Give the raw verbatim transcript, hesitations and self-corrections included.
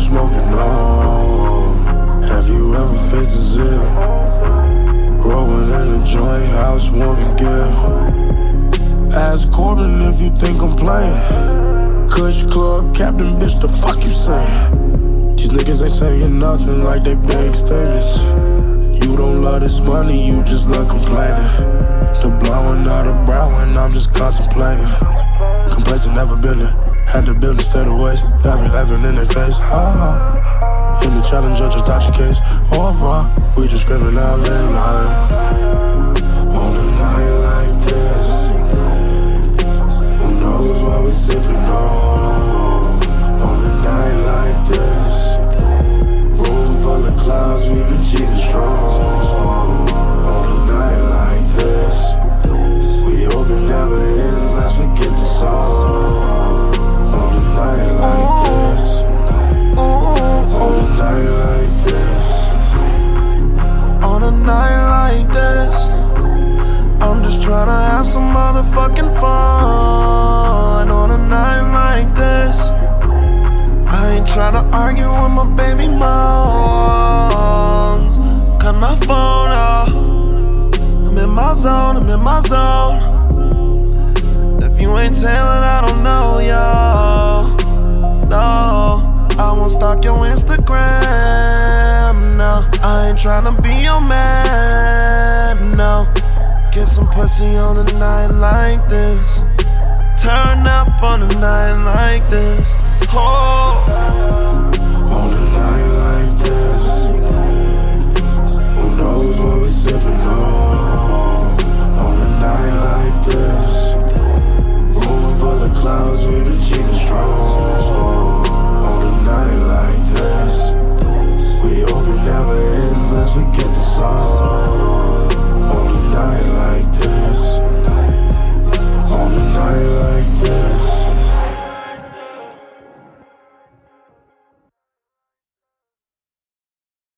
smoking on. Have you ever faced a zip? Rolling in a joint house, woman give. Ask Corbin if you think I'm playing. Kush Club captain, bitch, the fuck you saying? These niggas ain't saying nothing like they big statements. You don't love this money, you just love complaining. The blowing out the brown when I'm just contemplating. Complacent, never been there. Had to build instead of waste. Never laughing in their face. Ha. In the challenger, just dodge your case. Au revoir. We just screaming out loud. On a night like this, who knows what we sipping on? On a night like this, room full of clouds, we been cheating strong. On a night like this, we hope it never ends. Let's forget the song. On a night like this, on a night like this, on a night like this, I'm just tryna have some motherfucking fun. On a night like this, I ain't tryna argue with my baby moms. Cut my phone off, I'm in my zone, I'm in my zone. If you ain't tailored, I don't know, yo. No, I won't stalk your Instagram, no. I ain't tryna be your man, no. Get some pussy on a night like this. Turn up on a night like this.